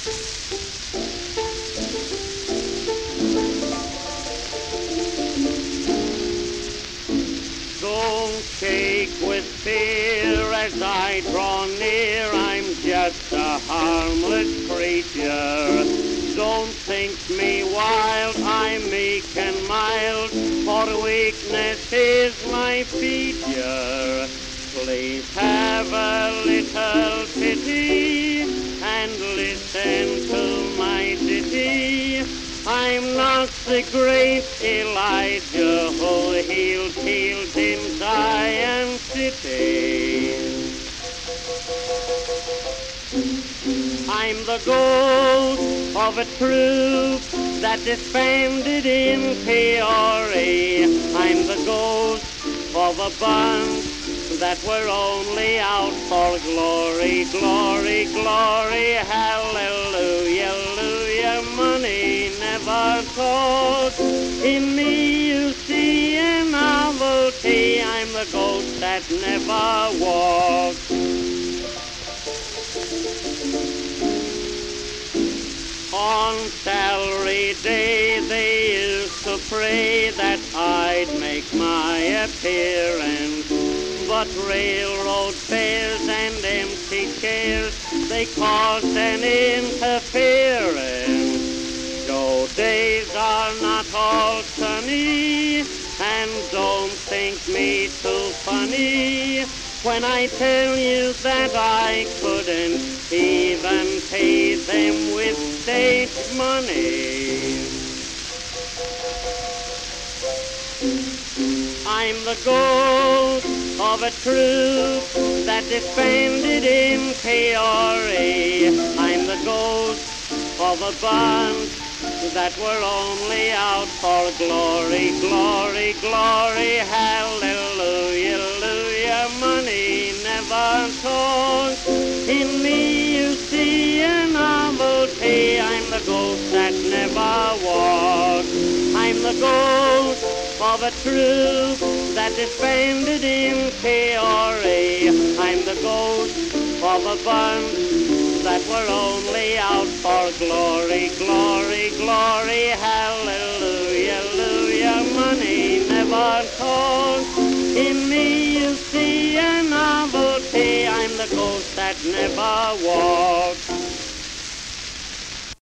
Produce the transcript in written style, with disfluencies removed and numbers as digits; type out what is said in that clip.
Don't shake with fear as I draw near, I'm just a harmless creature. Don't think me wild, I'm meek and mild, for weakness is my feature. Please have a little pity and listen to my ditty. I'm not the great Elijah who healed in Zion City. I'm the ghost of a troop that disbanded in Peoria. I'm the ghost of a bunch that were only out for glory, glory, glory, hallelujah, hallelujah. Money never talks. In me you see a novelty. I'm the ghost that never walks. On salary day they used to pray that I'd make my appearance, but railroad fares and empty chairs, they caused an interference. So days are not all sunny, and don't think me too funny when I tell you that I couldn't even pay them with state money. I'm the ghost of a troop that disbanded in Peoria. I'm the ghost of a bunch that were only out for glory, glory, glory, hallelujah, hallelujah. Money never talks. In me you see a novelty. I'm the ghost that never walks. I'm the ghost of a troop that disbanded in Peoria. I'm the ghost of a bunch that were only out for glory, glory, glory, hallelujah, hallelujah. Money never talks. In me you see a novelty. I'm the ghost that never walks.